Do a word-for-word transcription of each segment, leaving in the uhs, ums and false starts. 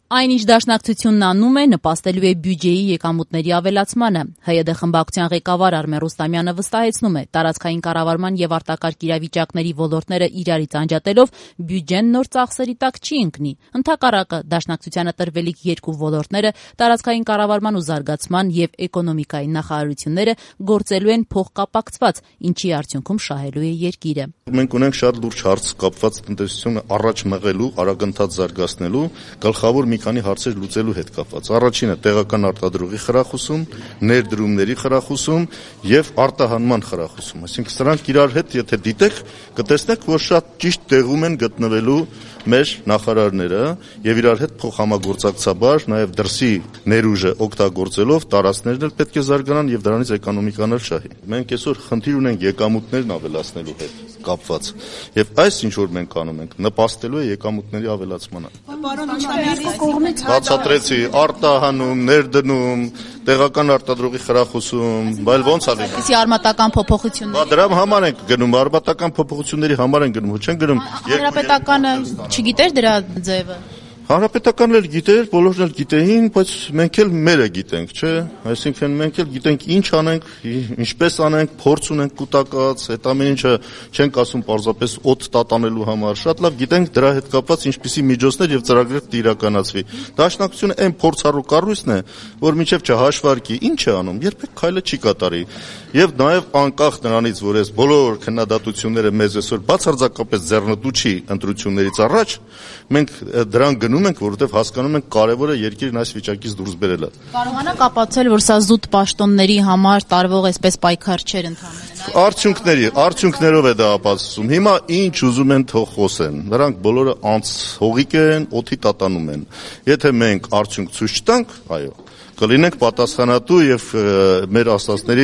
Այն, ինչ Դաշնակցությունն անում է, նպաստելու է բյուջեի եկամուտների ավելացմանը։ ՀՅԴ խմբակցության ղեկավար Արմեն Ռուստամյանը վստահեցնում է, տարածքային կառավարման եւ արտակարգ իրավիճակների ոլորտները իրարից անջատելով բյուջեն նոր ծախսերի տակ չի ընկնի։ Ընդհակառակը, Դաշնակցությանը տրվելիք երկու ոլորտները տարածքային կառավարման ու զարգացման եւ էկոնոմիկայի նախարարությունները գործելու են փոխկապակցված, ինչի արդյունքում շահելու է երկիրը։ Մենք ունենք շատ լուրջ հարց կապված տնտեսությունը առաջ մղելու, արագընթաց զարգացնելու, գլխավոր մի քանի հարցեր լուծելու հետ կապված։ Առաջինը տեղական արտադրողի խրախուսում, ներդրումների խրախուսում եւ արտահանման խրախուսում։ Այսինքն սրանք իրար հետ եթե դիտեք, կտեսնեք, որ շատ ճիշտ տեղում են գտնվելու մեր նախարարները եւ իրար հետ փոխհամագործակցաբար նաեւ դրսի ներուժը օգտագործելով տարածքներն էլ պետք է զարգանան եւ դրանից էկոնոմիկան էլ շահի։ Մենք այսօր խնդիր ունենք եկամուտներն ավելացնելու հետ կապված եւ այս ինչ որ մենք անում ենք նպաստելու է եկամուտների ավելացմանը։ Բացատրեցի արտահանում, ներդնում, տեղական արտադրողի խրախուսում, բայց ոնց ա լինի։ Իսկ արմատական փոփոխություններ։ Դրա համար ենք գնում, արմատական փոփոխությունների համար են գնում, չեն գնում։ Հանրապետականը չգիտեր դրա ձևը։ Հանրապետականն էլ գիտեր, բոլորն էլ գիտեին, բայց մենք էլ մերը գիտենք, չէ՞։ Այսինքն մենք էլ գիտենք ինչ անենք, ինչպես անենք, փորձ ունենք կուտակած, այդ ամեն ինչը չենք ասում պարզապես օդ տատանելու համար։ Շատ լավ գիտենք դրա հետ կապված ինչպիսի միջոցներ եւ ծրագրեր կիրականացվի։ Դաշնակցությունը այն փորձառու կառույցն է, որ մինչեւ չհաշվարկի ինչ է անում, երբեք քայլը չի կատարի։ Եվ նաեւ անկախ նրանից, որ այս բոլոր քննադատությունները մեզ այսօր բացարձակապես ձեռնտու չի ընտրություններից առաջ, մենք դրան գնում ենք, որովհետև հասկանում ենք կարևորը երկիրն այս վիճակից դուրս բերելը։ Կարողանաք ապացուցել, որ սա զուտ պաշտոնների համար տարվող այսպես պայքար չէր ընդհանրապես։ Արդյունքների, արդյունքներով է դա ապացուցում։ Հիմա ինչ ուզում են թող խոսեն։ Նրանք բոլորը անց հողիկ են, օդի տատանում են։ Եթե մենք արդյունք ցույց չտանք, այո, կլինենք պատասխանատու եւ մեր ասածների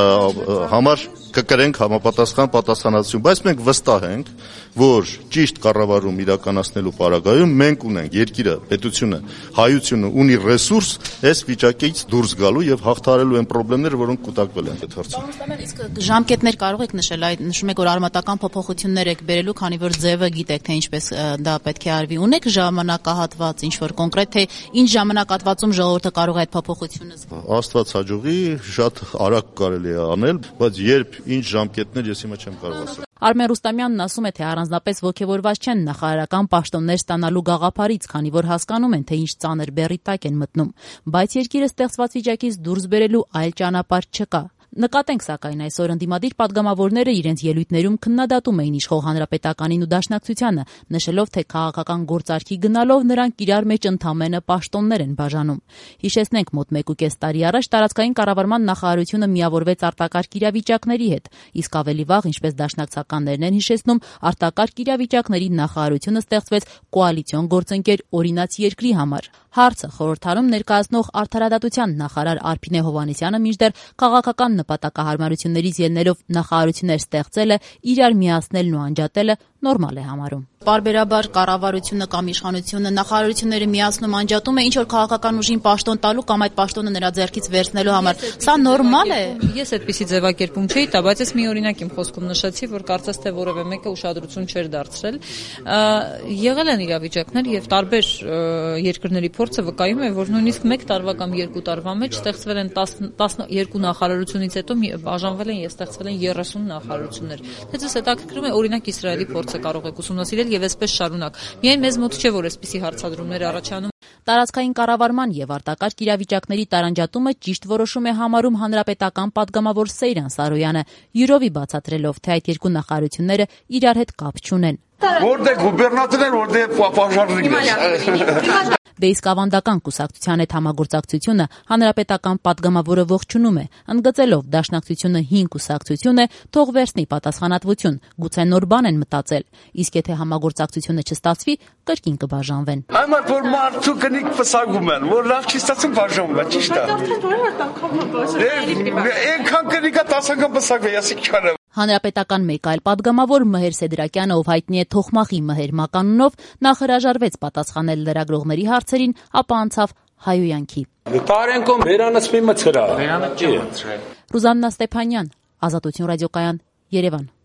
համար կկրենք համապատասխան պատասխանատվություն, բայց մենք վստահ ենք, որ ճիշտ կառավարում իրականացնելու պարագայում մենք ունենք երկիրը, պետությունը, հայությունը ունի ռեսուրս այս վիճակից դուրս գալու եւ հաղթահարելու այն խնդիրները, որոնք կուտակվել են այդ հարցում։ Իսկ ժամկետներ կարող եք նշել, այդ նշում եք, որ արմատական փոփոխություններ եք բերելու, քանի որ ձևը գիտեք, թե ինչպես դա պետք է արվի։ Ունեք ժամանակահատված, ինչ որ կոնկրետ, թե ինչ ժամանակահատվածում ժողովուրդը կարող է այդ փոփոխությունը զգալ։ Աստված հաջողի, շատ արագ կարելի է անել, բայց երբ ինչ ժամկետներ ես հիմա չեմ կարող ասել։ Արմեն Ռուստամյանն ասում է, թե առանձնապես ոգևորված չեն նախարարական պաշտոններ ստանալու գաղափարից, քանի որ հասկանում են, թե ինչ ծանր բեռի տակ են մտնում, բայց երկիրը ստեղծված վիճակից դուրս բերելու այլ ճանապարհ չկա։ Նկատենք, սակայն, այսօր ընդդիմադիր պատգամավորները իրենց ելույթներում քննադատում էին իշխող հանրապետականին ու Դաշնակցությանը, նշելով, թե քաղաքական գործարքի գնալով նրանք իրար մեջ ընդամենը պաշտոններ են բաժանում։ Հիշեցնենք, մոտ մեկուկես տարի առաջ տարածքային կառավարման նախարարությունը միավորվեց արտակարգ իրավիճակների հետ, իսկ ավելի վաղ, ինչպես դաշնակցականներն են հիշեցնում, արտակարգ իրավիճակների նախարարությունը ստեղծվեց կոալիցիոն գործընկեր օրինաց երկրի համար։ Հարցը խորհրդարանում ներկայացնող արդարադատության նախարար Արփինե Հովհաննիսյանը մինչդեռ քաղաքական նպատակահարմարություններից ելնելով նախարարություններ ստեղծելը, իրար միացնելն ու անջատելը նորմալ է համարում։ Պարբերաբար կառավարությունը կամ իշխանությունը նախարարությունները միացնում անջատում է ինչ որ քաղաքական ուժին պաշտոն տալու կամ այդ պաշտոնը նրա ձեռքից վերցնելու համար։ Սա նորմալ է։ Ես այդպիսի ձևակերպում չէի տա, բայց ես մի օրինակ իմ խոսքում նշեցի, որ կարծես թե որևէ մեկը ուշադրություն չէր դարձրել։ Եղել են իրավիճակներ եւ տարբեր երկրների փորձը վկայում է, որ նույնիսկ մեկ տարվա կամ երկու տարվա մեջ ստեղծվել են տասնյոթ նախարարությունից հետո բաժանվել են եւ ստեղծվել են երեսուն նախարարություններ։ Թե ձեզ հետաքրքրում է օրինակ Իսրայելի փորձը կարող եք ուսումնասիրել եւ այսպես շարունակ։ Միայն մեզ մոտ չէ, որ այսպիսի հարցադրումներ առաջանում։ Տարածքային կառավարման եւ արտակարգ իրավիճակների տարանջատումը ճիշտ որոշում է համարում հանրապետական պատգամավոր Սեյրան Սարոյանը, յուրովի բացատրելով, թե այդ երկու նախարարությունները իրար հետ կապ չունեն։ Որտե գուբերնատորներ, որտե պաշարներ։ Դե իսկ ավանդական կուսակցության հետ համագործակցությունը հանրապետական պատգամավորը ողջունում է, ընդգծելով Դաշնակցությունը հին կուսակցություն է, թող վերցնի պատասխանատվություն, գուցե նոր բան են մտածել, իսկ եթե համագործակցությունը չստացվի, կրկին կբաժանվեն։ Այմար որ մարդու կնիկ պսակում են, որ լավ չի ստացում բաժանում է, ճիշտ է։ Այնքան կնիկա տասը անգամ պսակվի, ասիկ չանեմ։ Հանրապետական մեկ այլ պատգամավոր Մհեր Սեդրակյանը, ով հայտնի է Թոխմախի Մհեր մականունով, նախ հրաժարվեց պատասխանել լրագրողների հարցերին, ապա անցավ հայոյանքի։ Տարենկոմ վերանացմի մցրա։ Ռուզաննա Ստեփանյան, Ազատություն ռադիոկայան, Երևան։